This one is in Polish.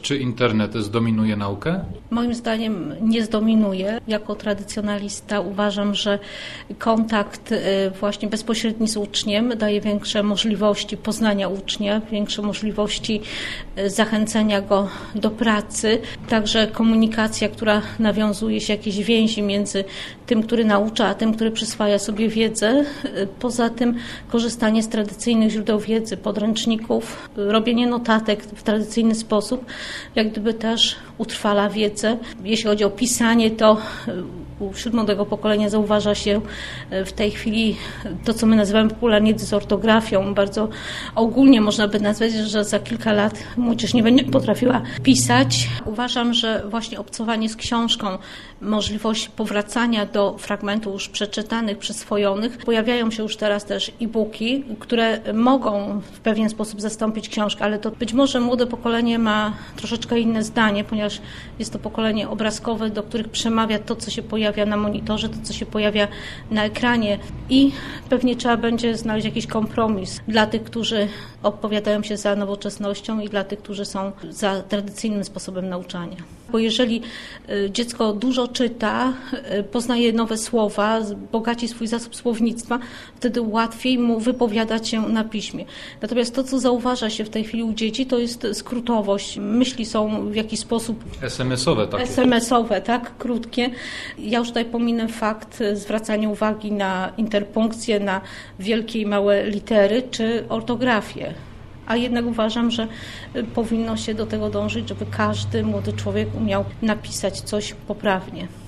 Czy internet zdominuje naukę? Moim zdaniem nie zdominuje. Jako tradycjonalista uważam, że kontakt właśnie bezpośredni z uczniem daje większe możliwości poznania ucznia, większe możliwości zachęcenia go do pracy. Także komunikacja, która nawiązuje się, jakieś więzi między tym, który naucza, a tym, który przyswaja sobie wiedzę. Poza tym korzystanie z tradycyjnych źródeł wiedzy, podręczników, robienie notatek w tradycyjny sposób, jak gdyby też utrwala wiedzę. Jeśli chodzi o pisanie, to wśród młodego pokolenia zauważa się w tej chwili to, co my nazywamy popularnie dysortografią. Bardzo ogólnie można by nazwać, że za kilka lat młodzież nie będzie potrafiła pisać. Uważam, że właśnie obcowanie z książką, możliwość powracania do fragmentów już przeczytanych, przyswojonych. Pojawiają się już teraz też e-booki, które mogą w pewien sposób zastąpić książkę, ale to być może młode pokolenie ma troszeczkę inne zdanie, ponieważ jest to pokolenie obrazkowe, do których przemawia to, co się pojawia na monitorze, to, co się pojawia na ekranie i pewnie trzeba będzie znaleźć jakiś kompromis dla tych, którzy opowiadają się za nowoczesnością i dla tych, którzy są za tradycyjnym sposobem nauczania. Bo jeżeli dziecko dużo czyta, poznaje nowe słowa, bogaci swój zasób słownictwa, wtedy łatwiej mu wypowiadać się na piśmie. Natomiast to, co zauważa się w tej chwili u dzieci, to jest skrótowość. Myśli są w jakiś sposób SMS-owe, tak, krótkie. Ja już tutaj pominę fakt zwracania uwagi na interpunkcję, na wielkie i małe litery czy ortografię. A jednak uważam, że powinno się do tego dążyć, żeby każdy młody człowiek umiał napisać coś poprawnie.